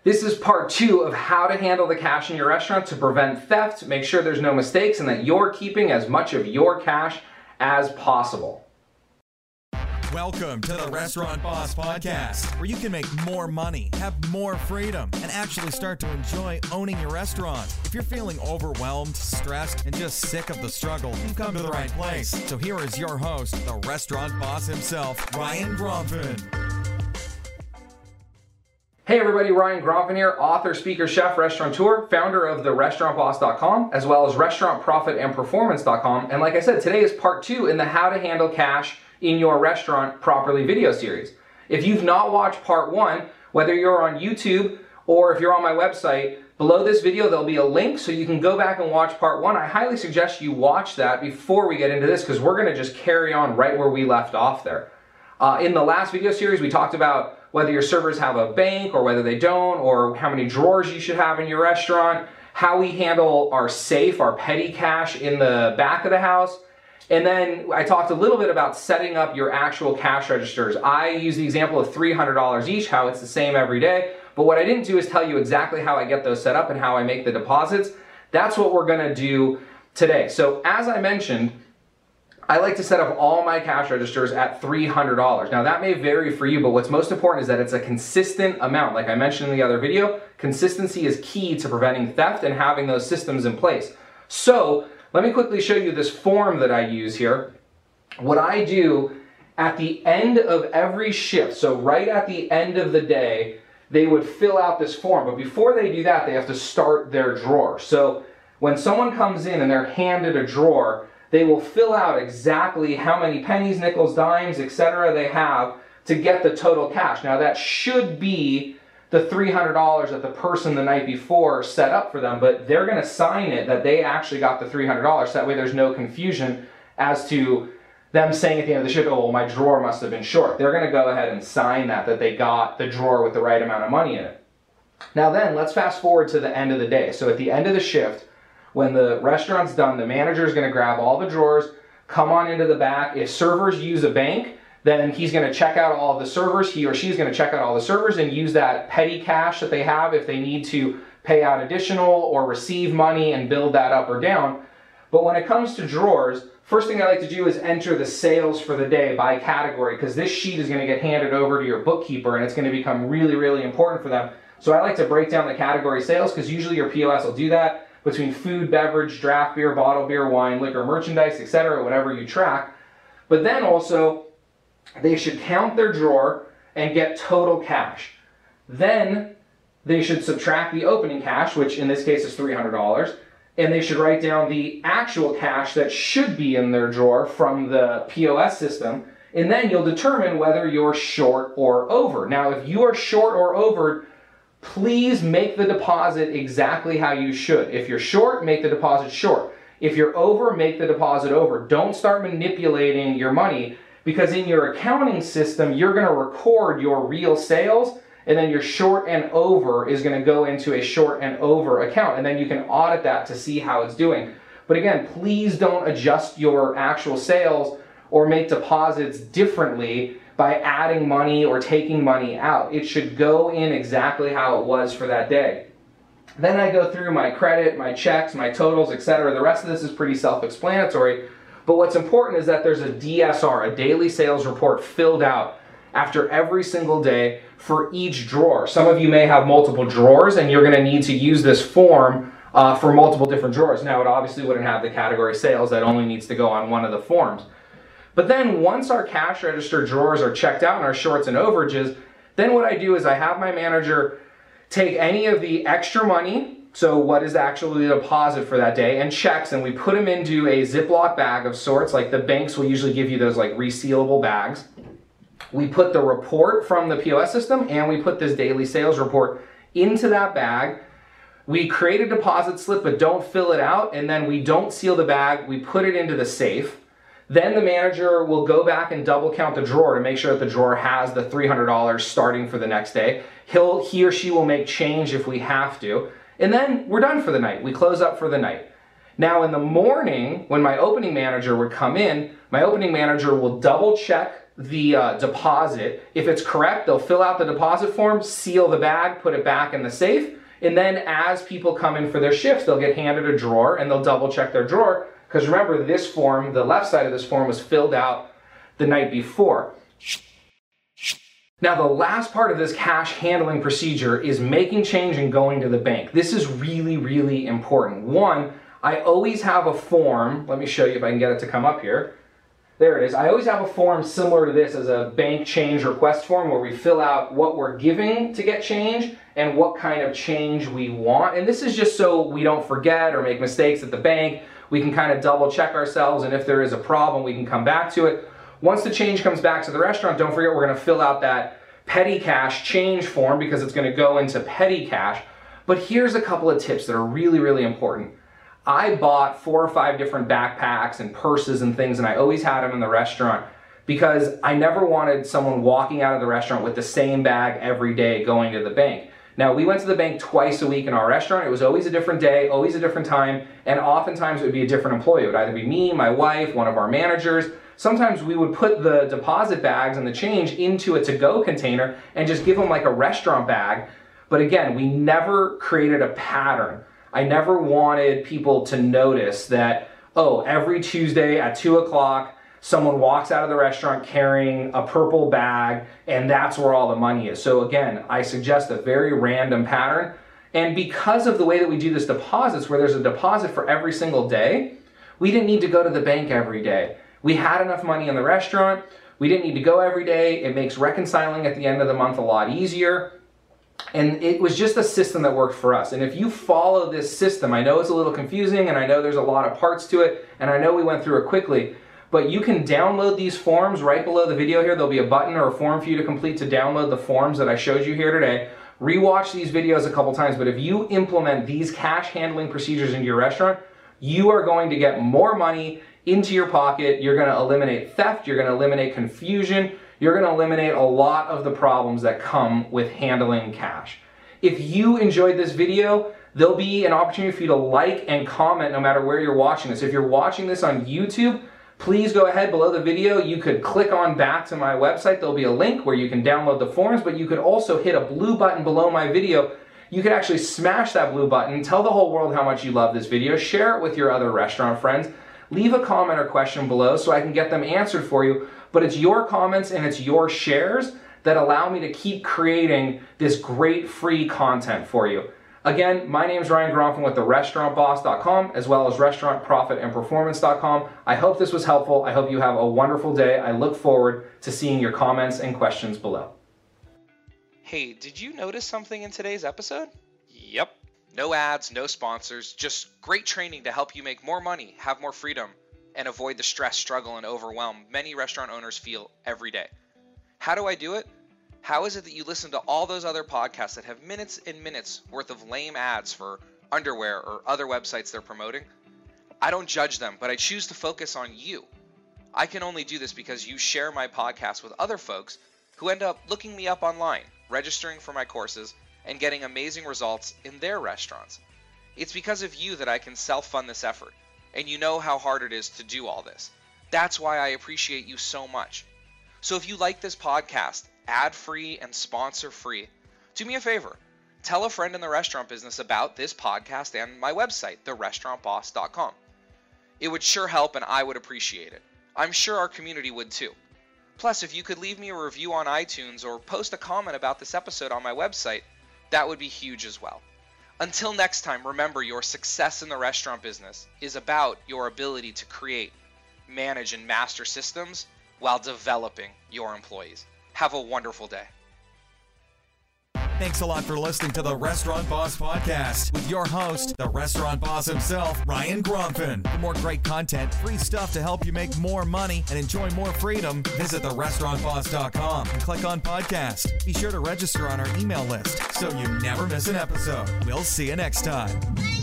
This is part 2 of how to handle the cash in your restaurant to prevent theft, make sure there's no mistakes, and that you're keeping as much of your cash as possible. Welcome to the Restaurant Boss Podcast, where you can make more money, have more freedom, and actually start to enjoy owning your restaurant. If you're feeling overwhelmed, stressed, and just sick of the struggle, you've come to the right place. So here is your host, the Restaurant Boss himself, Ryan Gromfin. Hey everybody, Ryan Gromfin here, author, speaker, chef, restaurateur, founder of therestaurantboss.com, as well as restaurantprofitandperformance.com. And like I said, today is part 2 in the How to Handle Cash in Your Restaurant Properly video series. If you've not watched part 1, whether you're on YouTube or if you're on my website, below this video there'll be a link so you can go back and watch part 1. I highly suggest you watch that before we get into this, because we're going to just carry on right where we left off there. In the last video series, we talked about whether your servers have a bank or whether they don't, or how many drawers you should have in your restaurant, how we handle our safe, our petty cash in the back of the house. And then I talked a little bit about setting up your actual cash registers. I use the example of $300 each, how it's the same every day. But what I didn't do is tell you exactly how I get those set up and how I make the deposits. That's what we're gonna do today. So as I mentioned, I like to set up all my cash registers at $300. Now that may vary for you, but what's most important is that it's a consistent amount. Like I mentioned in the other video, consistency is key to preventing theft and having those systems in place. So let me quickly show you this form that I use here. What I do at the end of every shift, so right at the end of the day, they would fill out this form. But before they do that, they have to start their drawer. So when someone comes in and they're handed a drawer, they will fill out exactly how many pennies, nickels, dimes, etc. they have to get the total cash. Now that should be the $300 that the person the night before set up for them, but they're going to sign it that they actually got the $300, so that way there's no confusion as to them saying at the end of the shift, oh, well, my drawer must have been short. They're going to go ahead and sign that they got the drawer with the right amount of money in it. Now then, let's fast forward to the end of the day. So at the end of the shift, when the restaurant's done, the manager is going to grab all the drawers, come on into the back. If servers use a bank, then he's going to check out all of the servers. He or she's going to check out all the servers and use that petty cash that they have if they need to pay out additional or receive money and build that up or down. But when it comes to drawers, first thing I like to do is enter the sales for the day by category, because this sheet is going to get handed over to your bookkeeper and it's going to become really, really important for them. So I like to break down the category sales, because usually your POS will do that between food, beverage, draft beer, bottled beer, wine, liquor, merchandise, etc., whatever you track. But then also, they should count their drawer and get total cash. Then they should subtract the opening cash, which in this case is $300, and they should write down the actual cash that should be in their drawer from the POS system, and then you'll determine whether you're short or over. Now, if you are short or over, please make the deposit exactly how you should. If you're short, make the deposit short. If you're over, make the deposit over. Don't start manipulating your money, because in your accounting system, you're going to record your real sales, and then your short and over is going to go into a short and over account, and then you can audit that to see how it's doing. But again, please don't adjust your actual sales or make deposits differently by adding money or taking money out. It should go in exactly how it was for that day. Then I go through my credit, my checks, my totals, etc. The rest of this is pretty self-explanatory. But what's important is that there's a DSR, a daily sales report, filled out after every single day for each drawer. Some of you may have multiple drawers and you're going to need to use this form for multiple different drawers. Now, it obviously wouldn't have the category sales. That only needs to go on one of the forms. But then once our cash register drawers are checked out and our shorts and overages, then what I do is I have my manager take any of the extra money, so what is actually the deposit for that day, and checks, and we put them into a Ziploc bag of sorts. Like the banks will usually give you those like resealable bags. We put the report from the POS system and we put this daily sales report into that bag. We create a deposit slip but don't fill it out, and then we don't seal the bag. We put it into the safe. Then the manager will go back and double count the drawer to make sure that the drawer has the $300 starting for the next day. He or she will make change if we have to. And then we're done for the night. We close up for the night. Now in the morning, when my opening manager would come in, my opening manager will double check the deposit. If it's correct, they'll fill out the deposit form, seal the bag, put it back in the safe, and then as people come in for their shifts, they'll get handed a drawer and they'll double check their drawer. Because remember, this form, the left side of this form, was filled out the night before. Now, the last part of this cash handling procedure is making change and going to the bank. This is really, really important. One, I always have a form. Let me show you if I can get it to come up here. There it is. I always have a form similar to this as a bank change request form where we fill out what we're giving to get change and what kind of change we want. And this is just so we don't forget or make mistakes at the bank. We can kind of double check ourselves, and if there is a problem, we can come back to it. Once the change comes back to the restaurant, don't forget we're going to fill out that petty cash change form because it's going to go into petty cash. But here's a couple of tips that are really, really important. I bought 4 or 5 different backpacks and purses and things, and I always had them in the restaurant because I never wanted someone walking out of the restaurant with the same bag every day going to the bank. Now, we went to the bank twice a week in our restaurant. It was always a different day, always a different time, and oftentimes it would be a different employee. It would either be me, my wife, one of our managers. Sometimes we would put the deposit bags and the change into a to-go container and just give them like a restaurant bag. But again, we never created a pattern. I never wanted people to notice that, oh, every Tuesday at 2 o'clock, someone walks out of the restaurant carrying a purple bag and that's where all the money is. So again, I suggest a very random pattern. And because of the way that we do this deposits, where there's a deposit for every single day, we didn't need to go to the bank every day. We had enough money in the restaurant. We didn't need to go every day. It makes reconciling at the end of the month a lot easier. And it was just a system that worked for us. And if you follow this system, I know it's a little confusing and I know there's a lot of parts to it, and I know we went through it quickly, but you can download these forms right below the video here. There'll be a button or a form for you to complete to download the forms that I showed you here today. Rewatch these videos a couple times, but if you implement these cash handling procedures into your restaurant, you are going to get more money into your pocket. You're going to eliminate theft. You're going to eliminate confusion. You're going to eliminate a lot of the problems that come with handling cash. If you enjoyed this video, there'll be an opportunity for you to like and comment no matter where you're watching this. If you're watching this on YouTube, please go ahead below the video. You could click on back to my website. There'll be a link where you can download the forms, but you could also hit a blue button below my video. You could actually smash that blue button, tell the whole world how much you love this video, share it with your other restaurant friends, leave a comment or question below so I can get them answered for you. But it's your comments and it's your shares that allow me to keep creating this great free content for you. Again, my name is Ryan Gronfin with therestaurantboss.com as well as restaurantprofitandperformance.com. I hope this was helpful. I hope you have a wonderful day. I look forward to seeing your comments and questions below. Hey, did you notice something in today's episode? Yep. No ads, no sponsors, just great training to help you make more money, have more freedom, and avoid the stress, struggle, and overwhelm many restaurant owners feel every day. How do I do it? How is it that you listen to all those other podcasts that have minutes and minutes worth of lame ads for underwear or other websites they're promoting? I don't judge them, but I choose to focus on you. I can only do this because you share my podcast with other folks who end up looking me up online, registering for my courses, and getting amazing results in their restaurants. It's because of you that I can self-fund this effort, and you know how hard it is to do all this. That's why I appreciate you so much. So if you like this podcast, ad-free and sponsor-free, do me a favor. Tell a friend in the restaurant business about this podcast and my website, therestaurantboss.com. It would sure help and I would appreciate it. I'm sure our community would too. Plus, if you could leave me a review on iTunes or post a comment about this episode on my website, that would be huge as well. Until next time, remember your success in the restaurant business is about your ability to create, manage, and master systems while developing your employees. Have a wonderful day. Thanks a lot for listening to the Restaurant Boss Podcast with your host, the restaurant boss himself, Ryan Gronfin. For more great content, free stuff to help you make more money and enjoy more freedom, visit therestaurantboss.com and click on podcast. Be sure to register on our email list so you never miss an episode. We'll see you next time.